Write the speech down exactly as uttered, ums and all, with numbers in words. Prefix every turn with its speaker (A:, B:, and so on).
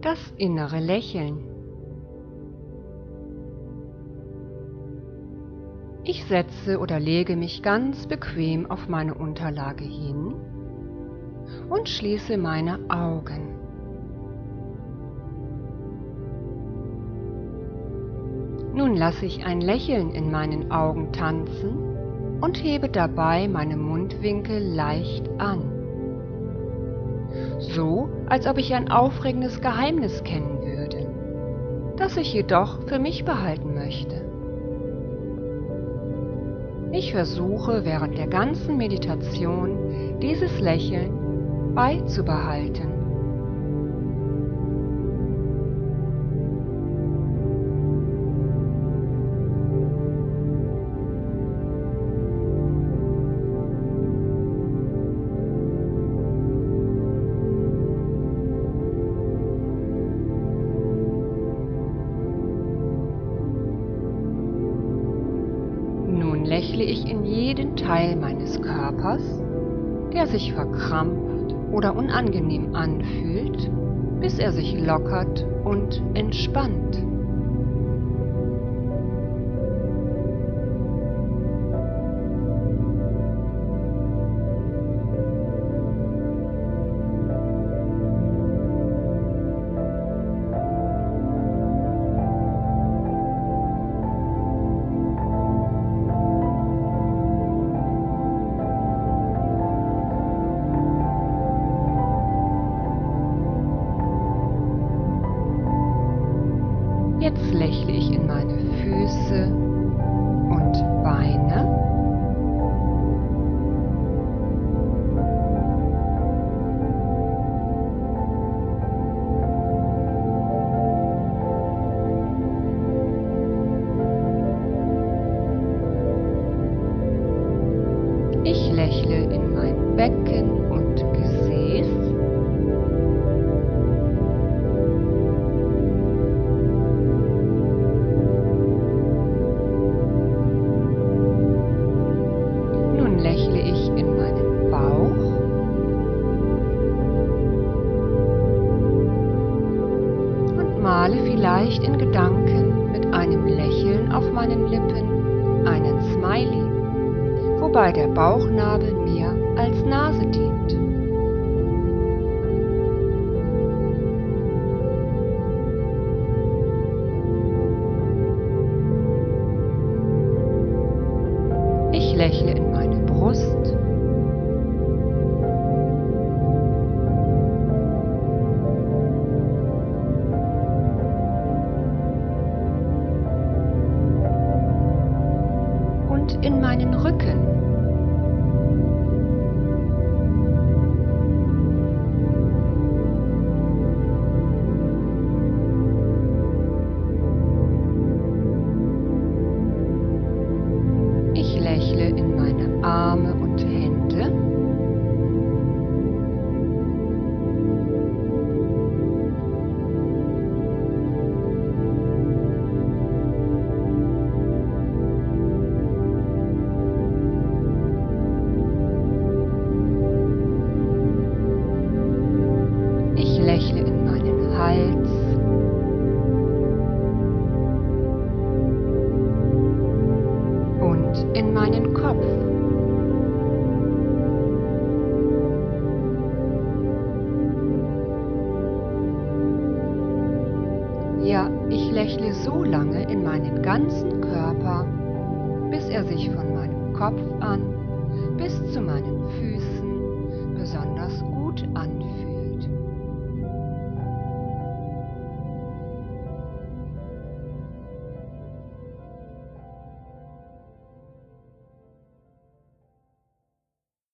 A: Das innere Lächeln. Ich setze oder lege mich ganz bequem auf meine Unterlage hin und schließe meine Augen. Nun lasse ich ein Lächeln in meinen Augen tanzen und hebe dabei meine Mundwinkel leicht an. So, als ob ich ein aufregendes Geheimnis kennen würde, das ich jedoch für mich behalten möchte. Ich versuche während der ganzen Meditation dieses Lächeln beizubehalten. Nun lächle ich in jeden Teil meines Körpers, der sich verkrampft oder unangenehm anfühlt, bis er sich lockert und entspannt. Jetzt lächle ich in meine Füße und Beine. Ich lächle in mein Becken und Gesäß. Nun lächle ich in meinen Bauch. Und male vielleicht in Gedanken mit einem Lächeln auf meinen Lippen einen Smiley, wobei der Bauchnabel mir als Nase dient. Ich lächle in meine Brust. Und in meinen Rücken. Ich lächle in meine Arme und Hände. Ich lächle in meinen Hals. Und in meinen Kopf. Ja, ich lächle so lange in meinen ganzen Körper, bis er sich von meinem Kopf an bis zu meinen Füßen